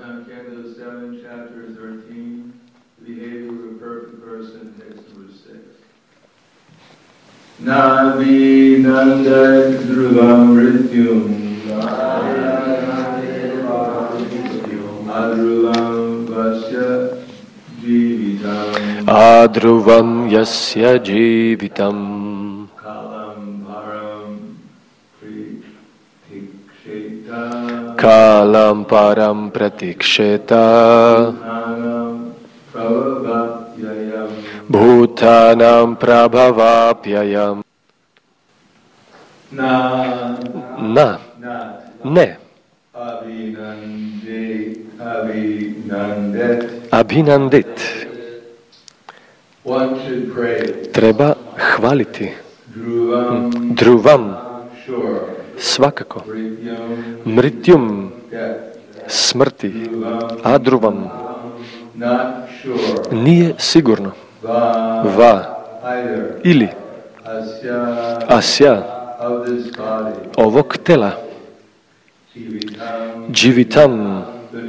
Navi Nanda Dhruvam Rityum Adruvam Vasya Jivitam Adruvam Yasya Jivitam Kalam Param Pratiksheta Bhutanam Prabhavapyayam. Na. Ne. Abhinandit. Treba hvaliti. Dhruvam. Svakako. Mrityum. Smrti. Adruvam. Nije sigurno. Va. Ili. Asya. Ovog tela. Jivitam.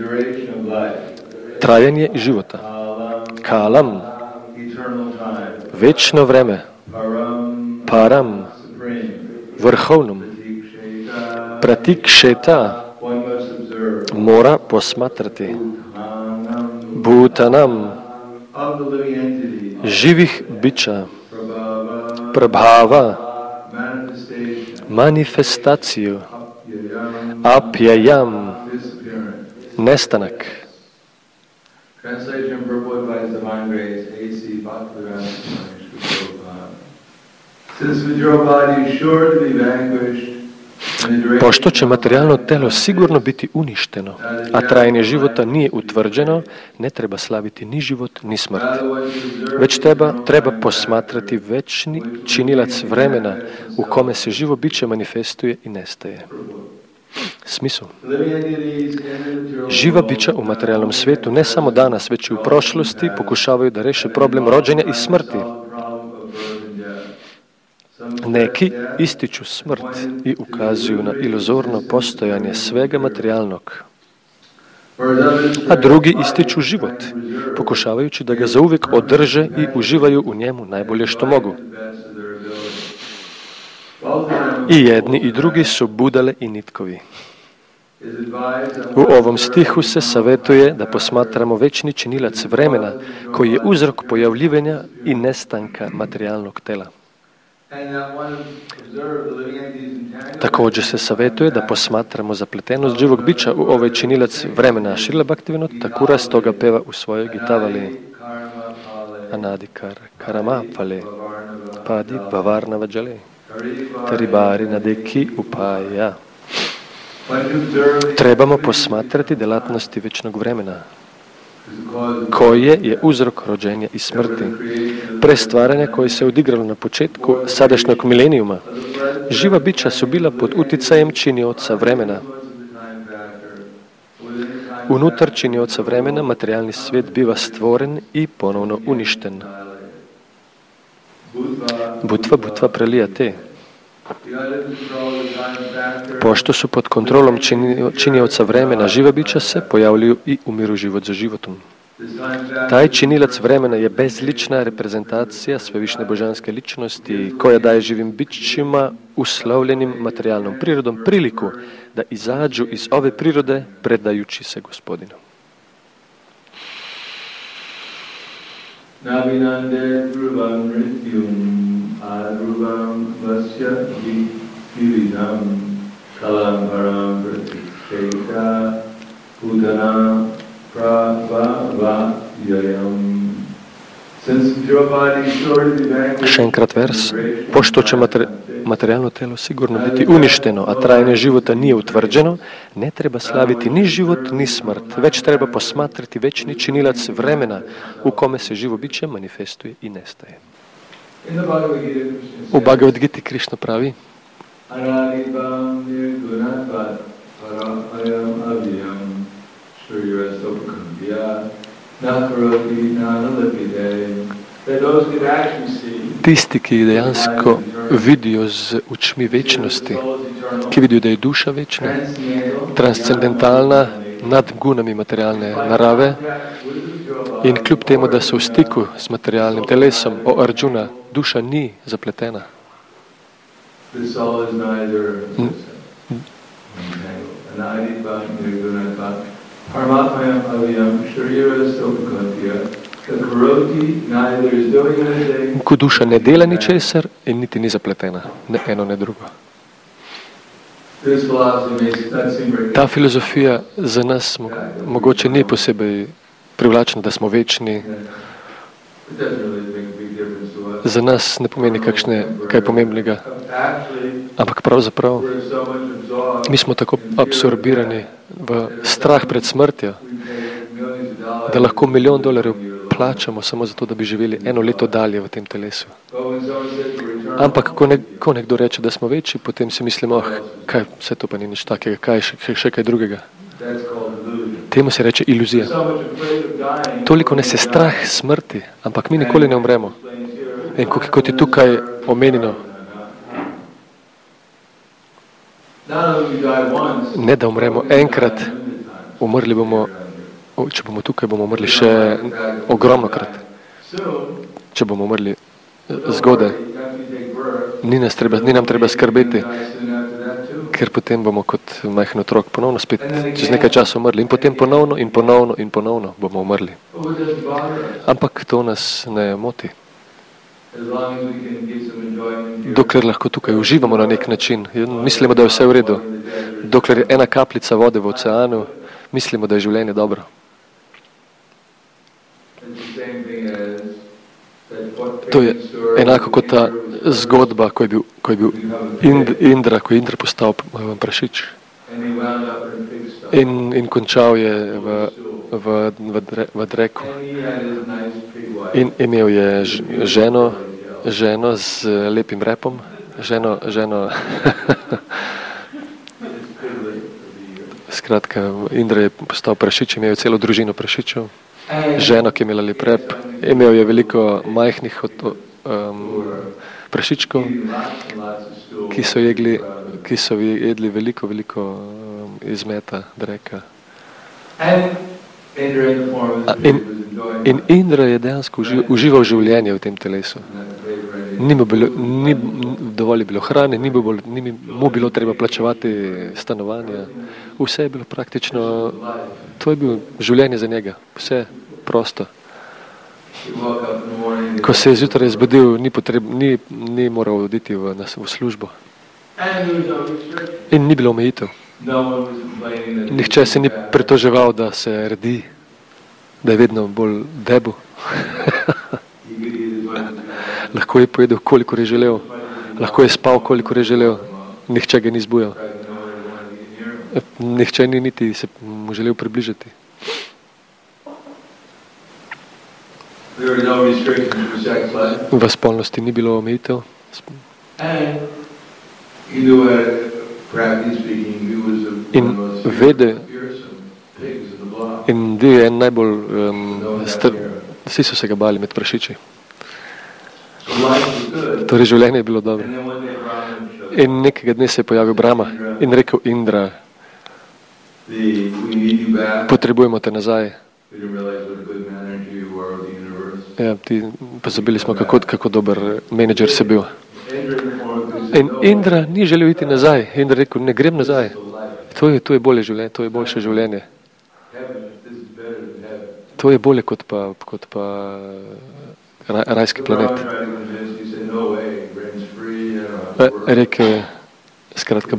Trajanje života. Kalam. Večno vreme. Param. Vrhovnom. Pratiksheta. Mora posmatrati. Bhutanam. Živih bića. Prabhava. Manifestaciju. Apyayam. Nestanak. Pošto će materijalno telo sigurno biti uništeno, a trajanje života nije utvrđeno, ne treba slaviti ni život, ni smrt. Već treba posmatrati večni činilac vremena u kome se živo biće manifestuje i nestaje. Smisao. Živa bića u materijalnom svijetu ne samo danas, već i u prošlosti pokušavaju da reše problem rođenja i smrti. Neki ističu smrt i ukazuju na iluzorno postojanje svega materijalnog, a drugi ističu život, pokušavajući da ga zauvijek održe i uživaju u njemu najbolje što mogu. I jedni i drugi su budale i nitkovi. U ovom stihu se savjetuje da posmatramo večni činilac vremena koji je uzrok pojavljivanja i nestanka materijalnog tela. Također se savjetuje da posmatramo zapletenost živog bića u ovaj činilac vremena. Šrila Bhaktivinoda Thakura stoga peva u svojoj Gitavali Anadikar Karamapale Padi Vavarnava Jale Taribari Nadeki Upaja. Trebamo posmatrati delatnosti večnog vremena, koje je uzrok rođenja i smrti, prestvaranja koje se odigralo na početku sadašnjeg milenijuma. Živa bića su bila pod uticajem činioca vremena. Unutar činioca vremena materijalni svijet biva stvoren i ponovno uništen. Butva prelijate. Pošto su pod kontrolom činioca vremena, živa bića se pojavljuju i umiru život za životom. Taj činilac vremena je bezlična reprezentacija svevišnje božanske ličnosti koja daje živim bićima uslovljenim materijalnom prirodom priliku da izađu iz ove prirode predajući se Gospodinu. Navinande Dhruvam Rityum Adruvam Vasya Jividam Kalam Param Pratiksheta Bhutanam Prabhavapyayam. Šenkrat vers. Pošto će materijalno telo sigurno biti uništeno, a trajanje života nije utvrđeno, ne treba slaviti ni život, ni smrt, već treba posmatrati večni činilac vremena u kome se živo biće manifestuje i nestaje. U Bhagavad Gita Krishna pravi tisti, ki je dejansko vidijo z očmi večnosti, ki vidijo, da je duša večna, transcendentalna nad gunami materialne narave in kljub temu, da so v stiku s materialnim telesom, o Arjuna, duša ni zapletena. Ko duša ne dela ničesar in niti ni zapletena, ne eno, ne drugo. Ta filozofija za nas mogoče ni posebej privlačna, da smo večni. Za nas ne pomeni kaj pomembnega. Ampak pravzaprav mi smo tako absorbirani v strah pred smrtjo, da lahko $1 milijon plačamo samo zato, da bi živeli 1 leto dalje v tem telesu. Ampak, ko nekdo reče, da smo večji, potem si mislimo, kaj, vse to pa ni nič takega, še kaj drugega. Temu se reče iluzija. Toliko nas je strah smrti, ampak mi nikoli ne umremo. In kot je tukaj omenjeno, ne da umremo enkrat, umrli bomo, če bomo tukaj, bomo umrli še ogromno krat. Če bomo umrli zgodaj, ni nam treba skrbeti, ker potem bomo kot majhen otrok ponovno spet čez nekaj časa umrli in potem ponovno in ponovno in ponovno bomo umrli. Ampak to nas ne moti. Dokler lahko tukaj uživamo na nek način, mislimo, da je vse v redu. Dokler je ena kapljica vode v oceanu, mislimo, da je življenje dobro. To je enako kot ta zgodba, ko je bil Indra, ko je Indra postal prašič. In končal je v dreku. In imel je ženo z lepim repom, ženo skratka, Indra je postal prašič, imel je celo družino prašičev, ženo, ki je imela lep rep, imel je veliko majhnih prašičkov, ki so jedli veliko izmeta dreka. In Indra je dejansko užival življenje v tem telesu. Ni dovolj bilo hrane, ni mu bilo treba plačevati stanovanja. Vse je bilo praktično, to je bilo življenje za njega. Vse prosto. Ko se je zjutraj zbudil, ni moral oditi v službo. In ni bilo omejitev. Nihče se ni pritoževal, da se redi, da je vedno bolj debel. Lahko je pojedel, kolikor je želel. Lahko je spal, kolikor je želel. Nihče ga ni zbujal. Nihče ni niti se mu želel približati. V spolnosti ni bilo omejitev. In vede, in bil je en najbolj, vsi so se ga bali med prašiči. Torej življenje je bilo dobro. In nekega dne se je pojavil Brahma in rekel Indra, potrebujemo te nazaj. Ja, pozabili smo, kako dober menedžer si bil. In Indra ni želel iti nazaj. Indra rekel, ne grem nazaj. To je bolje življenje, to je boljše življenje. To je bolje kot pa rajski planet. Rekel, skratka,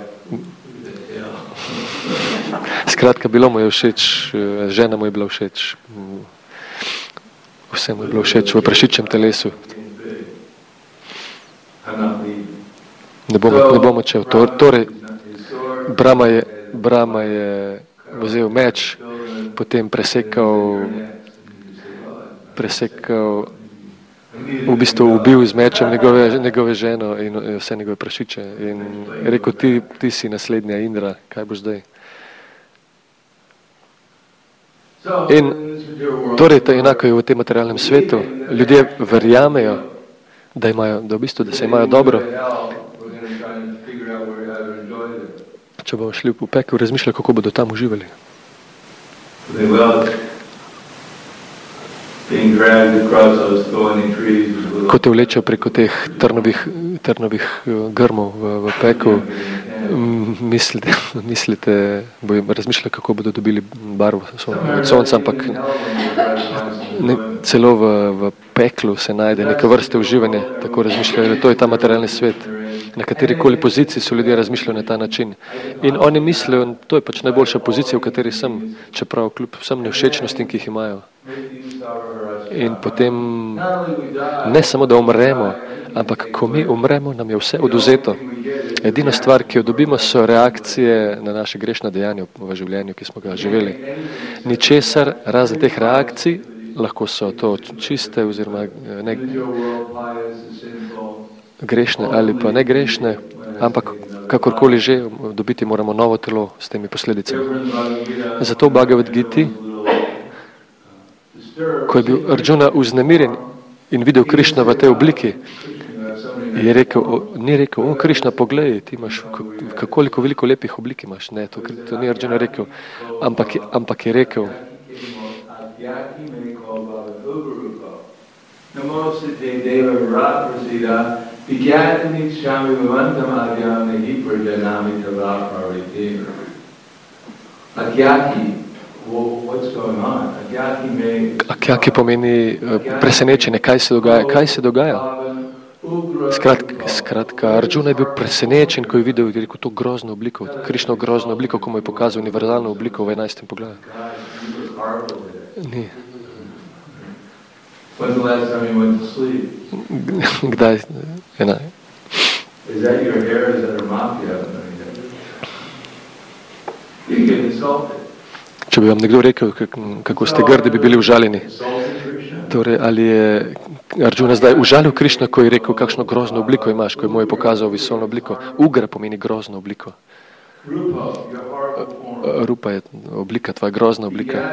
bilo mu je všeč, žena mu je bila všeč, vse mu je bilo všeč v prašičjem telesu. Ne bom odšel. Torej, Brahma je vzel meč, potem presekal, v bistvu ubil z mečem njegove ženo in vse njegove prašiče. In rekel, ti si naslednja Indra, kaj boš zdaj? In torej, enako je v tem materialnem svetu. Ljudje verjamejo, da se imajo dobro. Če bomo šli v pekel, razmišljali, kako bodo tam uživali. Ko te vlečejo preko teh trnovih grmov v peku, mislite, bojo razmišljali, kako bodo dobili barvo od sonca, ampak celo v peklu se najde neka vrste uživanja, tako razmišljajo, to je ta materialni svet. Na katerikoli poziciji so ljudje razmišljali na ta način. In oni mislijo, to je pač najboljša pozicija, v kateri sem, čeprav kljub vsem nevšečnostim, ki jih imajo. In potem ne samo, da umremo, ampak ko mi umremo, nam je vse oduzeto. Edina stvar, ki jo dobimo, so reakcije na naše grešna dejanja v življenju, ki smo ga živeli. Ničesar razen teh reakcij, lahko so to čiste oziroma ne grešne ali pa ne grešne, ampak kakorkoli že, dobiti moramo novo telo s temi posledicami. Zato v Bhagavad Giti, ko je bil Arjuna vznemirjen in videl Krišna v tej obliki, je rekel, ni rekel, Krišna, poglej, ti imaš, koliko veliko lepih oblik imaš. Ne, to ni Arjuna rekel, ampak je rekel, Akyaki pomeni presenečenje, kaj se dogaja. Skratka, Arjuna je bil presenečen, ko je videl, je rekel, to grozno obliko, Krišno grozno obliko, ko mu je pokazal univerzalno obliko v 11. poglavju. Ni. Kdaj? Če bi vam nekdo rekel, kako ste grdi, bi bili užaljeni. Torej, ali je Arjuna zdaj užalil Krišna, ko je rekel, kakšno grozno obliko imaš, ko je mu je pokazal visolno obliko. Ugra pomeni grozno obliko. Rupa je oblika, tvoja grozna oblika.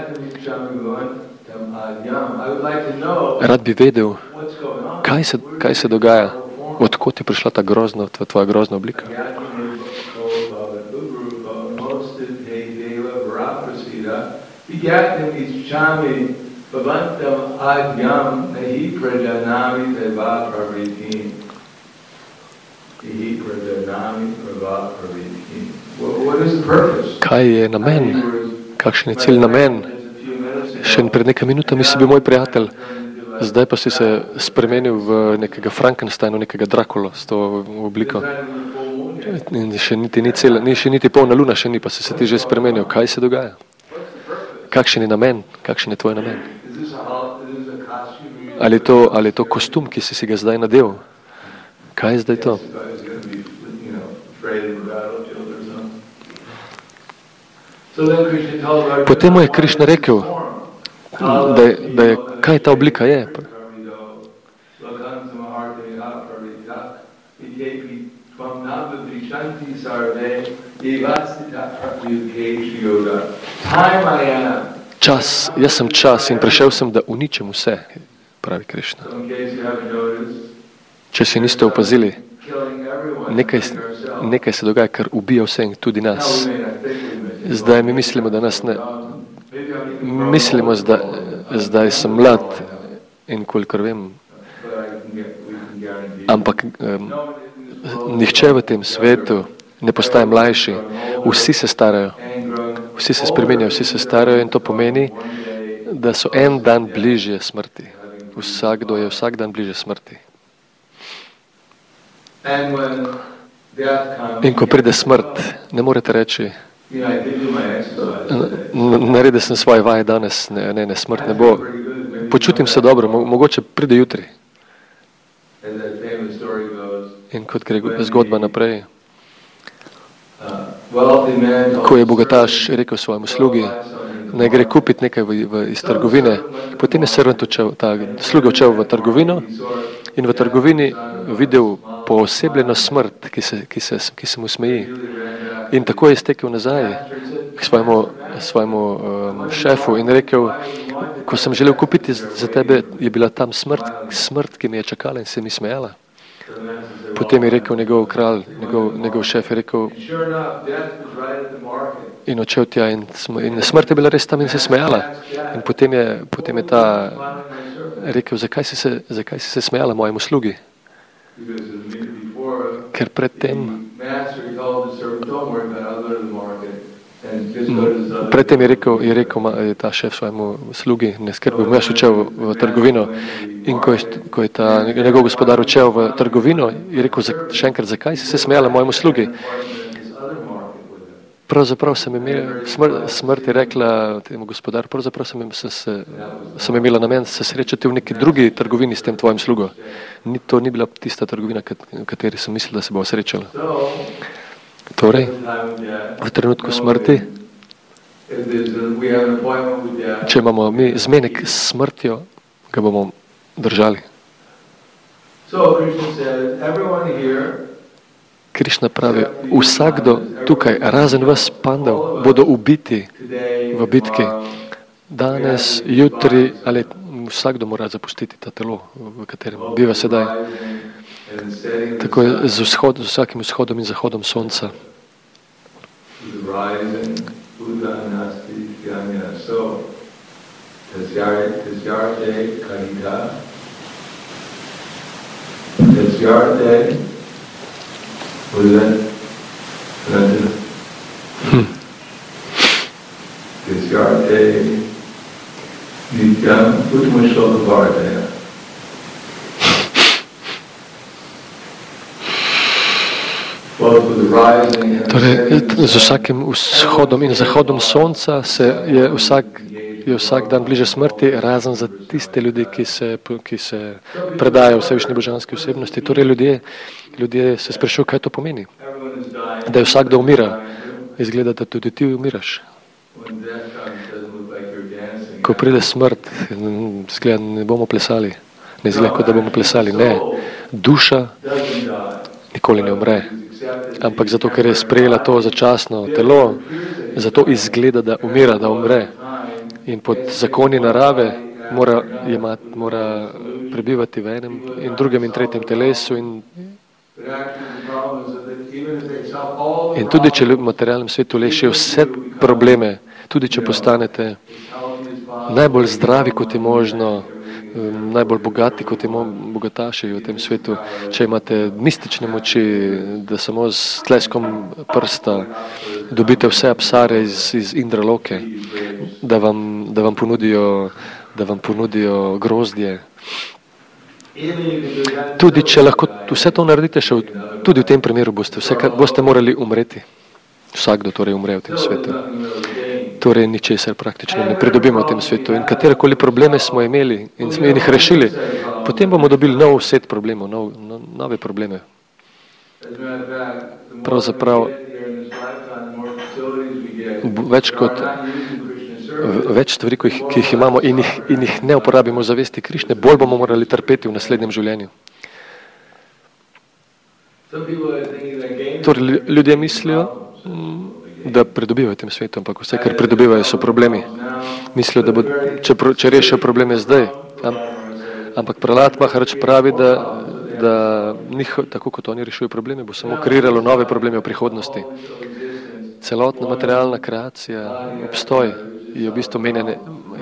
Rad bi vedel, kaj se dogaja, odkot je prišla ta grozna, tvoja grozna oblika. Kaj je namen? Kakšen je cilj namen? Še pred nekaj minutami si bil moj prijatelj, zdaj pa si se spremenil v nekega Frankensteina, nekega Drakula s to obliko. In še niti polna luna, še ni, pa si se ti že spremenil. Kaj se dogaja? Kakšen je namen? Kakšen je tvoj namen? Ali je to kostum, ki si ga zdaj nadel? Kaj je zdaj to? Potem mu je Krišna rekel, da je, kaj ta oblika je. Čas, jaz sem čas in prišel sem, da uničim vse, pravi Krišna. Če si niste opazili, nekaj se dogaja, kar ubija vse in tudi nas. Zdaj mi mislimo, da nas ne... Mislimo, zdaj sem mlad in kolikor vem, ampak nihče v tem svetu ne postaje mlajši. Vsi se starajo, vsi se spremenjajo, vsi se starajo in to pomeni, da so en dan bližje smrti. Vsakdo je vsak dan bližje smrti. In ko pride smrt, ne morete reči, naredil sem svoje vaje danes, ne, smrt ne bo. Počutim se dobro, mogoče pride jutri. In kot gre zgodba naprej, ko je bogataš rekel svojemu slugi, naj gre kupiti nekaj iz trgovine, potem je servant odšel, ta sluga odšel v trgovino in v trgovini videl poosebljeno smrt, ki se mu smeji. In tako je stekel nazaj k svojemu šefu in rekel, ko sem želel kupiti za tebe, je bila tam smrt, ki mi je čakala in se mi smejala. Potem je rekel njegov kralj, njegov šef je rekel, in odšel tja in smrt je bila res tam in se smejala. In potem je ta rekel, zakaj si se smejala mojemu slugi? Ker predtem je rekel ta šef svojemu slugi, ne skrbi, bom jaz odšel v trgovino. In ko je ta njegov gospodar odšel v trgovino, je rekel še enkrat, zakaj si se smejala mojemu slugi? Pravzaprav smrt je rekla temu gospodaru, pravzaprav sem imela namen se srečati v neki drugi trgovini s tem tvojim slugo. To ni bila tista trgovina, v kateri sem mislila, da se bo srečala. Torej, v trenutku smrti, če imamo mi zmenek s smrtjo, ga bomo držali. Krišna pravi, vsakdo tukaj, razen vas pandav, bodo ubiti v bitki. Danes, jutri, ali vsakdo mora zapustiti ta telo, v katerem biva sedaj. Tako je z vsakim vzhodom in zahodom sonca. Torej, z vsakim vzhodom in zahodom sonca je vsak dan bliže smrti, razen za tiste ljudi, ki se predajo vsevišnji božanski osebnosti. Torej, ljudje se sprašujejo, kaj to pomeni. Da je vsakdo umira. Izgleda, da tudi ti umiraš. Ko pride smrt, izgleda, ne bomo plesali. Ne izgleda, kot da bomo plesali. Ne. Duša nikoli ne umre. Ampak zato, ker je sprejela to začasno telo, zato izgleda, da umira, da umre. In pod zakoni narave mora prebivati v enem in drugem in tretjem telesu. In tudi, če v materialnem svetu lešijo vse probleme, tudi, če postanete najbolj zdravi, kot je možno, najbolj bogati, kot je bogataši v tem svetu, če imate mistične moči, da samo s tleskom prsta dobite vse apsare iz Indraloke, da vam ponudijo grozdje. Tudi, če lahko vse to naredite, tudi v tem primeru boste morali umreti. Vsakdo torej umre v tem svetu. Torej, ničesar praktično ne pridobimo v tem svetu. In katerekoli probleme smo imeli in smo jih rešili, potem bomo dobili nov set problemov, nove probleme. Pravzaprav več stvari, ki jih imamo in jih ne uporabimo v zavesti Krišne, bolj bomo morali trpeti v naslednjem življenju. Torej, ljudje mislijo, da pridobivajo v tem svetu, ampak vse, kar pridobivajo, so problemi. Mislijo, da če rešijo probleme zdaj. Ampak Prahlad Maharač pravi, da tako kot oni rešujo probleme, bo samo kreiralo nove probleme v prihodnosti. Celotna materialna kreacija, obstoj, je v bistvu menjene,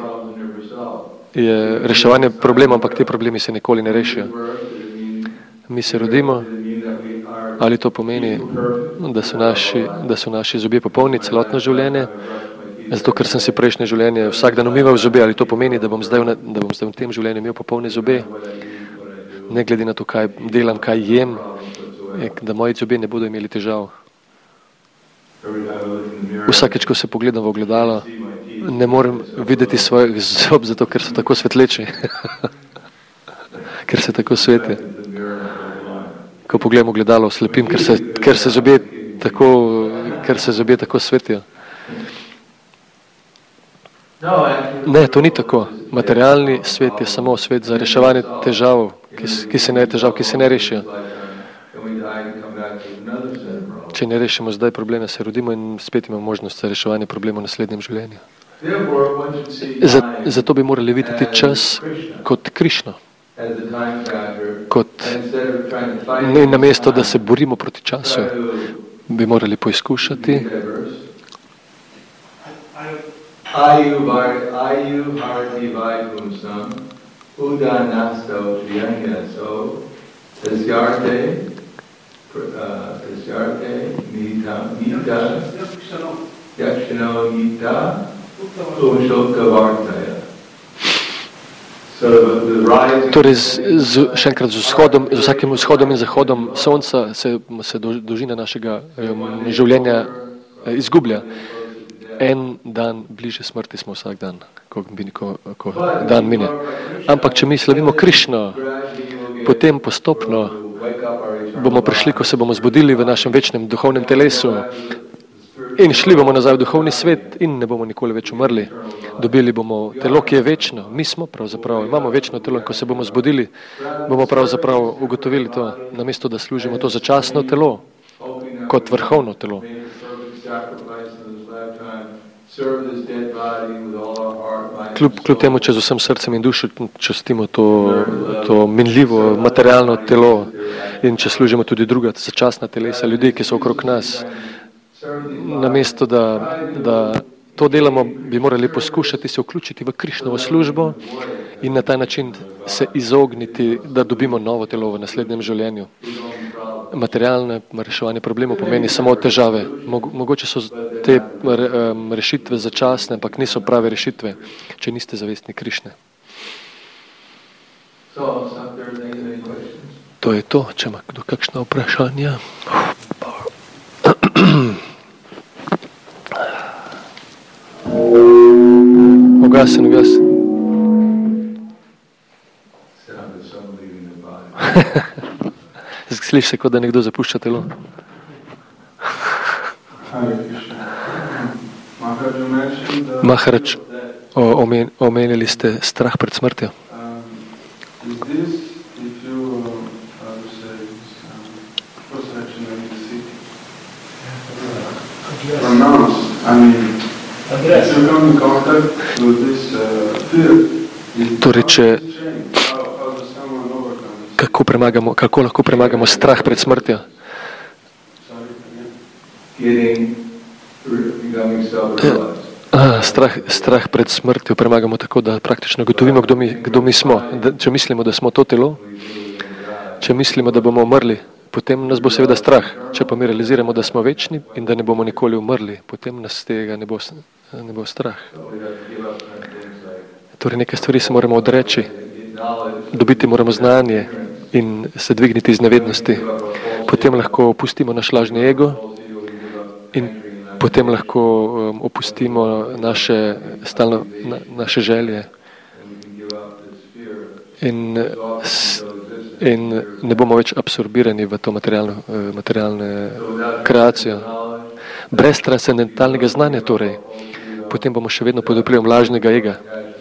je reševanje problemov, ampak te problemi se nikoli ne rešijo. Mi se rodimo, ali to pomeni, da so naši zobje popolni celotno življenje, zato ker sem si prejšnje življenje vsak dan umival zobje, ali to pomeni, da bom zdaj v tem življenju imel popolne zobe, ne glede na to, kaj delam, kaj jem, da moji zobje ne bodo imeli težav. Vsakeč, ko se pogledam v ogledalo, ne morem videti svojih zob, zato ker so tako svetleči. Ker se tako sveti. Ko pogledam ogledalo, slepim, ker se zobje tako svetijo. Ne, to ni tako. Materialni svet je samo svet za reševanje težav, ki se ne rešijo. Če ne rešimo zdaj probleme, se rodimo in spet imamo možnost za reševanje problemov v naslednjem življenju. Zato bi morali videti čas kot Krišno. Ne namesto, da se borimo proti času, bi morali poizkušati Ayu Bharati Vaikunsam Udanasto Triyanyaso Tasyarte Mita Yakshano Mita Umshoka Vartaya. Torej, še enkrat, z vsakim vzhodom in zahodom sonca se dolžina našega življenja izgublja. En dan bliže smrti smo vsak dan, ko dan mine. Ampak, če mi slavimo Krišno, potem postopno bomo prišli, ko se bomo zbudili v našem večnem duhovnem telesu in šli bomo nazaj v duhovni svet in ne bomo nikoli več umrli. Dobili bomo telo, ki je večno. Mi smo pravzaprav, imamo večno telo in ko se bomo zbudili, bomo pravzaprav ugotovili to, namesto da služimo to začasno telo kot vrhovno telo. Kljub temu, če z vsem srcem in dušo častimo to minljivo materialno telo in če služimo tudi druga začasna telesa, ljudi, ki so okrog nas, namesto da to delamo, bi morali poskušati se vključiti v Krišnovo službo in na ta način se izogniti, da dobimo novo telo v naslednjem življenju. Materialne reševanje problemov pomeni samo težave. Mogoče so te rešitve začasne, ampak niso prave rešitve, če niste zavestni Krišne. To je to, če ima kdo kakšna vprašanja. Ugasen. Sliši se, kot da nekdo zapušča telo. Maharaj, omenili ste strah pred smrtjo. Torej, kako lahko premagamo strah pred smrtjo? Strah pred smrtjo premagamo tako, da praktično gotovimo, kdo mi smo. Če mislimo, da smo to telo, če mislimo, da bomo umrli, potem nas bo seveda strah. Če pa mi realiziramo, da smo večni in da ne bomo nikoli umrli, potem nas tega ne bo strah. Torej, neke stvari se moramo odreči, dobiti moramo znanje in se dvigniti iz nevednosti. Potem lahko opustimo naš lažni ego in potem lahko opustimo naše želje in ne bomo več absorbirani v to materialne kreacijo. Brez transcendentalnega znanja torej, potem bomo še vedno pod vplivom lažnega ega.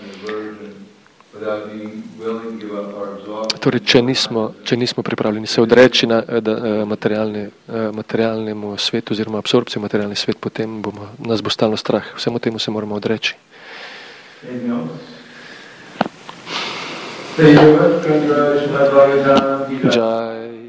Torej, če nismo pripravljeni se odreči materialnemu svetu oziroma absorpciji materialni svet, potem nas bo stalno strah. Vsemu temu se moramo odreči. Jai